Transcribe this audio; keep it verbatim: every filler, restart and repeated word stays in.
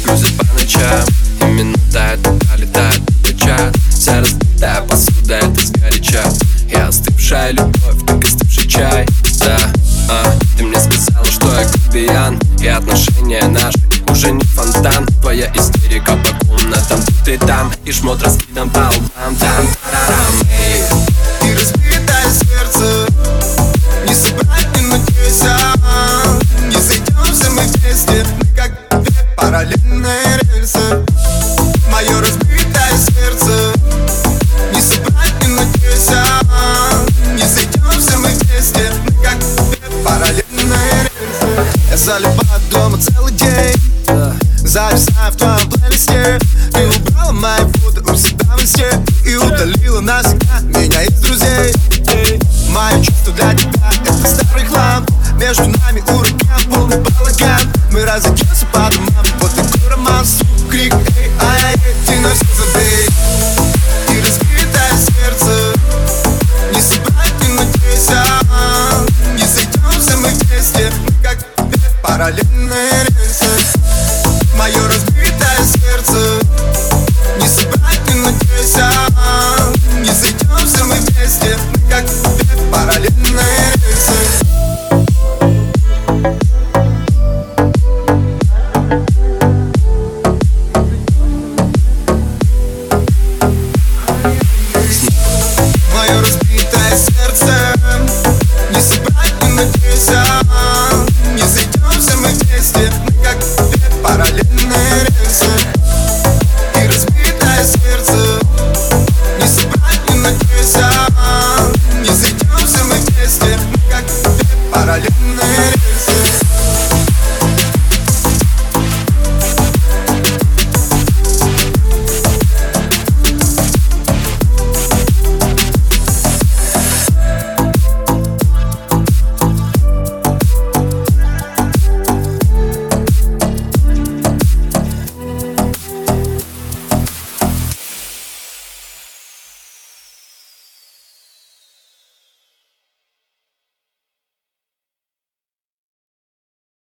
грузят по ночам, и минута это пролетает в чат. Вся разбитая посуда это сгоряча, и остывшая любовь, как остывший чай. Да, а, ты мне сказала, что я грубиян, и отношения наши уже не фонтан. Твоя истерика по комнатам, тут и там, и шмот раскидан по углам. Там, тарарам.